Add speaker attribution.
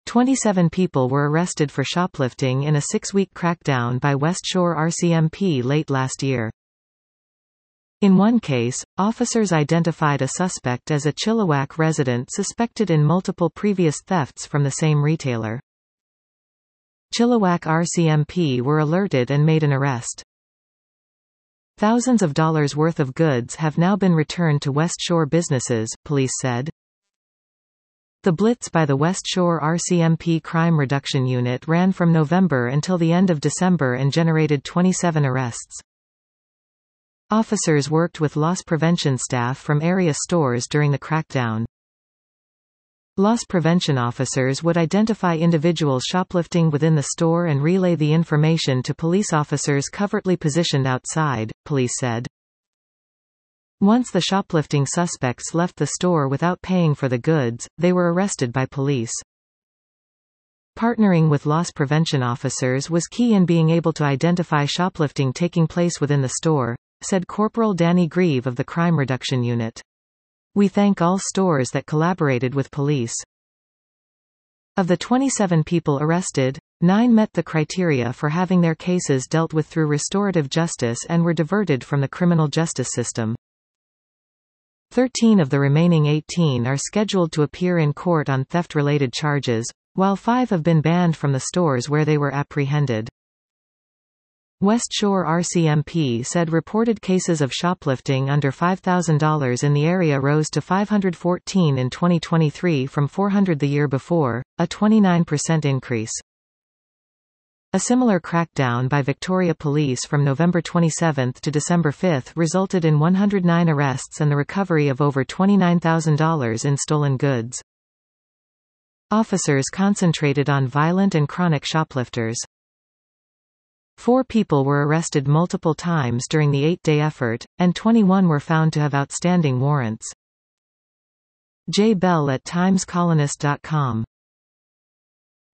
Speaker 1: 27 people were arrested for shoplifting in a 6-week crackdown by West Shore RCMP late last year. In one case, officers identified a suspect as a Chilliwack resident suspected in multiple previous thefts from the same retailer. Chilliwack RCMP were alerted and made an arrest. Thousands of dollars worth of goods have now been returned to West Shore businesses, police said. The blitz by the West Shore RCMP Crime Reduction Unit ran from November until the end of December and generated 27 arrests. Officers worked with loss prevention staff from area stores during the crackdown. Loss prevention officers would identify individuals shoplifting within the store and relay the information to police officers covertly positioned outside, police said. Once the shoplifting suspects left the store without paying for the goods, they were arrested by police. Partnering with loss prevention officers was key in being able to identify shoplifting taking place within the store, said Corporal Danny Grieve of the Crime Reduction Unit. We thank all stores that collaborated with police. Of the 27 people arrested, 9 met the criteria for having their cases dealt with through restorative justice and were diverted from the criminal justice system. 13 of the remaining 18 are scheduled to appear in court on theft-related charges, while 5 have been banned from the stores where they were apprehended. West Shore RCMP said reported cases of shoplifting under $5,000 in the area rose to 514 in 2023 from 400 the year before, a 29% increase. A similar crackdown by Victoria Police from November 27 to December 5 resulted in 109 arrests and the recovery of over $29,000 in stolen goods. Officers concentrated on violent and chronic shoplifters. 4 people were arrested multiple times during the 8-day effort, and 21 were found to have outstanding warrants. Jay Bell at TimesColonist.com